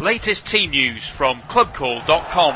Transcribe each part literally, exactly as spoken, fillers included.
Latest team news from club call dot com.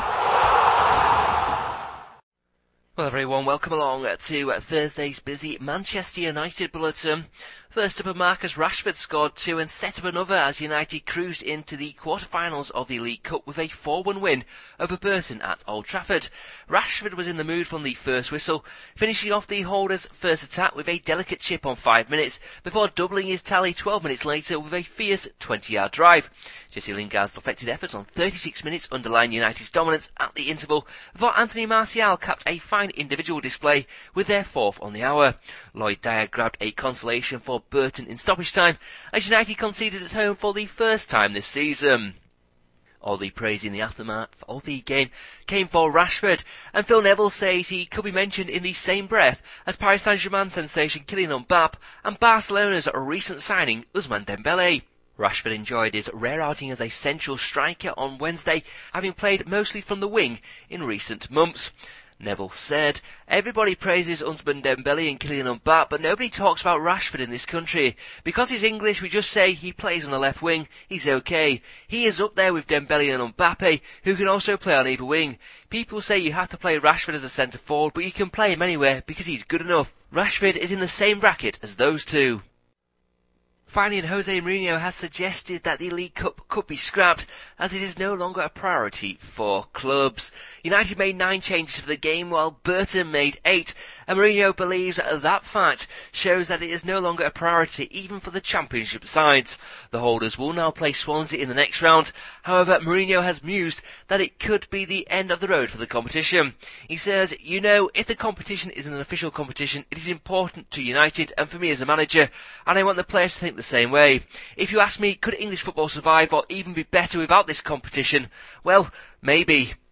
Well, everyone, welcome along to Thursday's busy Manchester United bulletin. First up, Marcus Rashford scored two and set up another as United cruised into the quarter-finals of the League Cup with a four one win over Burton at Old Trafford. Rashford was in the mood from the first whistle, finishing off the holders' first attack with a delicate chip on five minutes before doubling his tally twelve minutes later with a fierce twenty-yard drive. Jesse Lingard's deflected effort on thirty-six minutes underlined United's dominance at the interval before Anthony Martial capped a fine individual display with their fourth on the hour. Lloyd Dyer grabbed a consolation for Burton in stoppage time as United conceded at home for the first time this season. All the praise in the aftermath of the game came for Rashford, and Phil Neville says he could be mentioned in the same breath as Paris Saint-Germain sensation Kylian Mbappé and Barcelona's recent signing Ousmane Dembele. Rashford enjoyed his rare outing as a central striker on Wednesday, having played mostly from the wing in recent months. Neville said, "Everybody praises Ousmane Dembele and Kylian Mbappé, but nobody talks about Rashford in this country. Because he's English, we just say he plays on the left wing, he's okay. He is up there with Dembele and Mbappé, who can also play on either wing. People say you have to play Rashford as a centre-forward, but you can play him anywhere because he's good enough. Rashford is in the same bracket as those two." Finally, Jose Mourinho has suggested that the League Cup could be scrapped as it is no longer a priority for clubs. United made nine changes for the game while Burton made eight, and Mourinho believes that fact shows that it is no longer a priority even for the Championship sides. The holders will now play Swansea in the next round. However, Mourinho has mused that it could be the end of the road for the competition. He says, "You know, if the competition is an official competition, it is important to United and for me as a manager, and I want the players to think the same way. If you ask me, could English football survive or even be better without this competition? Well, maybe."